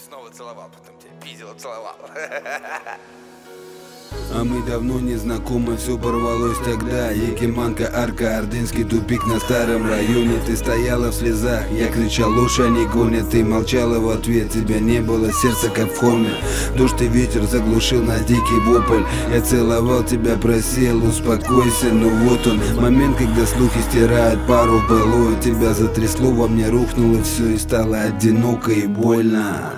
снова целовал, потом тебя пиздил, целовал. А мы давно не знакомы, все порвалось тогда. Якиманка, арка, ордынский тупик на старом районе. Ты стояла в слезах, я кричал, лучше не гонят. Ты молчала в ответ, тебя не было, сердце как в коме. Дождь и ветер заглушил нас дикий вопль. Я целовал тебя, просил, успокойся. Но вот он, момент, когда слухи стирают пару былое. Тебя затрясло, во мне рухнуло все и стало одиноко и больно.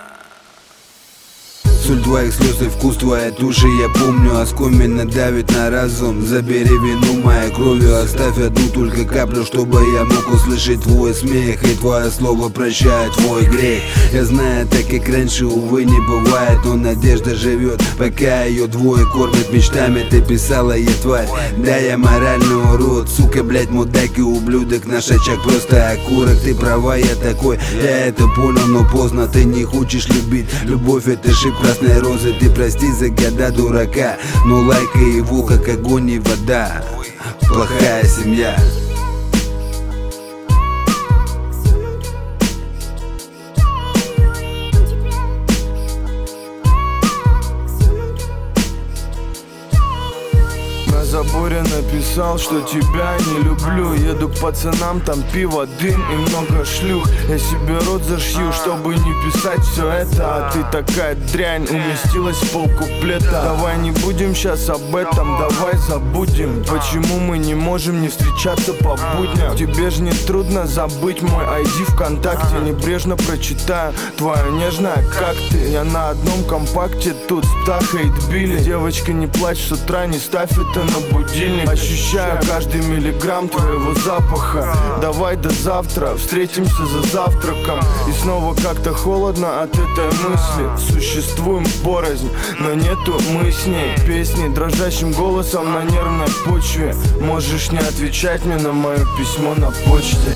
Соль твоих слез и вкус твоей души я помню. Оскомина давит на разум. Забери вину моей кровью, оставь одну только каплю, чтобы я мог услышать твой смех. И твое слово прощает твой грех. Я знаю, так как раньше, увы, не бывает. Но надежда живет, пока ее двое кормят мечтами. Ты писала, я тварь, да я моральный урод. Сука, блять, мудак и ублюдок. Наш очаг просто окурок. Ты права, я такой, я это понял, но поздно. Ты не хочешь любить, любовь это шип красной розы. Ты прости за года дурака, но лайкай его, как огонь и вода. Плохая семья. На заборе написал, что тебя не люблю. Еду к пацанам, там пиво, дым и много шлюх. Я себе рот зашью, чтобы не писать все это. А ты такая дрянь, уместилась в полкуплета. Давай не будем сейчас об этом, давай забудем. Почему мы не можем не встречаться по будням? Тебе ж не трудно забыть мой ID ВКонтакте. Небрежно прочитаю твое нежное, как ты. Я на одном компакте тут с птахой отбили. Девочка, не плачь с утра, не ставь это на будильник. Ощущаю каждый миллиграмм твоего запаха. Давай до завтра, встретимся за завтраком. И снова как-то холодно от этой мысли. Существуем порознь, но нету мы с ней. Песни дрожащим голосом на нервной почве. Можешь не отвечать мне на мое письмо на почте.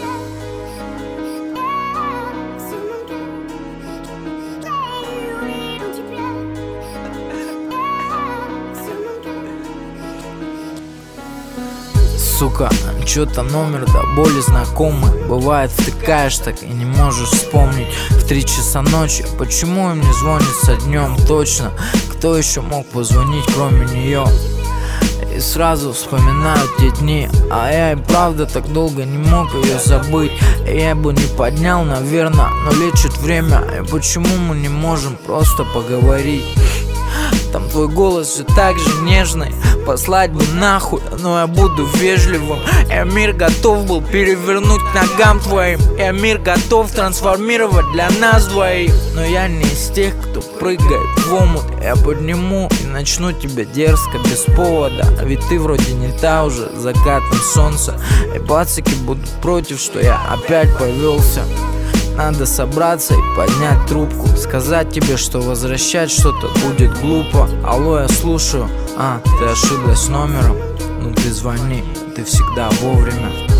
Сука, чё-то номер до боли знакомый. Бывает, втыкаешь так и не можешь вспомнить. В 3 часа ночи, почему им не звонится днем? Точно, кто еще мог позвонить, кроме нее? И сразу вспоминаю те дни. А я и правда так долго не мог ее забыть. И я бы не поднял, наверное, но лечит время. И почему мы не можем просто поговорить? Там твой голос же так же нежный. Послать бы нахуй, но я буду вежливым. Я мир готов был перевернуть к ногам твоим. Я мир готов трансформировать для нас двоих. Но я не из тех, кто прыгает в омут. Я подниму и начну тебя дерзко, без повода. Ведь ты вроде не та уже, закатом солнца. И пацаки будут против, что я опять повелся. Надо собраться и поднять трубку. Сказать тебе, что возвращать что-то будет глупо. Алло, я слушаю. Ты ошиблась номером? Ну ты звони, ты всегда вовремя.